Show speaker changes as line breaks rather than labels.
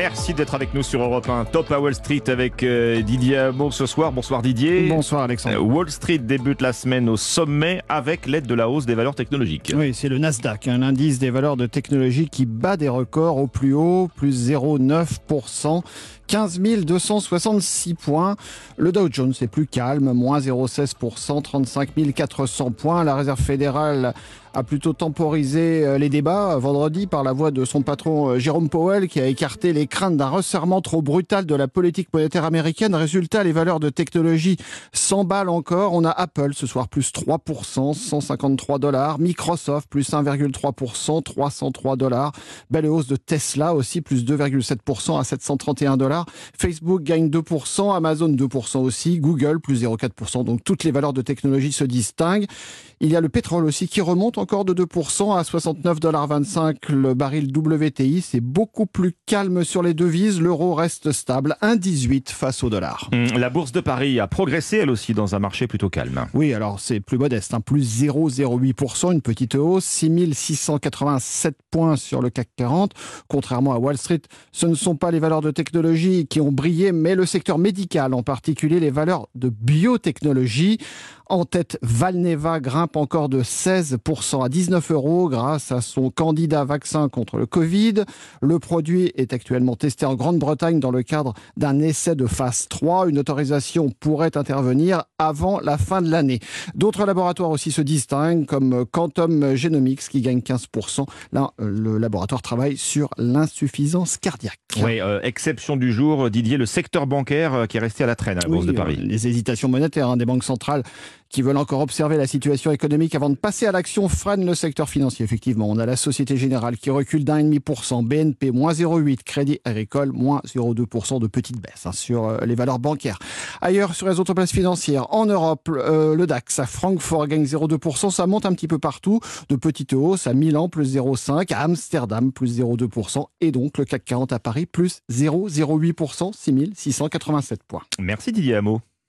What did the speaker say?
Merci d'être avec nous sur Europe 1. Top à Wall Street avec Didier Amo ce soir. Bonsoir Didier.
Bonsoir Alexandre.
Wall Street débute la semaine au sommet avec l'aide de la hausse des valeurs technologiques.
Oui, c'est le Nasdaq, l'indice des valeurs de technologie qui bat des records au plus haut, plus 0,9%. 15 266 points. Le Dow Jones est plus calme, moins 0,16%, 35 400 points. La Réserve fédérale a plutôt temporisé les débats vendredi par la voix de son patron Jérôme Powell qui a écarté les craintes d'un resserrement trop brutal de la politique monétaire américaine. Résultat, les valeurs de technologie s'emballent encore. On a Apple ce soir plus 3%, 153 $. Microsoft plus 1,3%, 303 $. Belle hausse de Tesla aussi plus 2,7% à 731 $. Facebook gagne 2%, Amazon 2% aussi, Google plus 0,4%. Donc toutes les valeurs de technologie se distinguent. Il y a le pétrole aussi qui remonte encore de 2% à 69,25 $ le baril WTI. C'est beaucoup plus calme sur les devises. L'euro reste stable, 1,18 face au dollar.
La bourse de Paris a progressé elle aussi dans un marché plutôt calme.
Oui, alors c'est plus modeste, plus 0,08%, une petite hausse, 6687 points sur le CAC 40. Contrairement à Wall Street, ce ne sont pas les valeurs de technologie qui ont brillé, mais le secteur médical, en particulier les valeurs de biotechnologie. En tête, Valneva grimpe encore de 16% à 19 € grâce à son candidat vaccin contre le Covid. Le produit est actuellement testé en Grande-Bretagne dans le cadre d'un essai de phase 3. Une autorisation pourrait intervenir avant la fin de l'année. D'autres laboratoires aussi se distinguent, comme Quantum Genomics qui gagne 15%. Là, le laboratoire travaille sur l'insuffisance cardiaque.
Oui, exception du jour, Didier, le secteur bancaire qui est resté à la traîne à la Bourse de Paris.
Les hésitations monétaires des banques centrales qui veulent encore observer la situation économique avant de passer à l'action freinent le secteur financier. Effectivement, on a la Société Générale qui recule d'1,5%, BNP moins 0,8%, Crédit Agricole moins 0,2% de petite baisse sur les valeurs bancaires. Ailleurs, sur les autres places financières, en Europe, le DAX à Francfort gagne 0,2%, ça monte un petit peu partout, de petites hausses à Milan plus 0,5%, à Amsterdam plus 0,2% et donc le CAC 40 à Paris plus 0,08%, 6687 points.
Merci Didier Amo.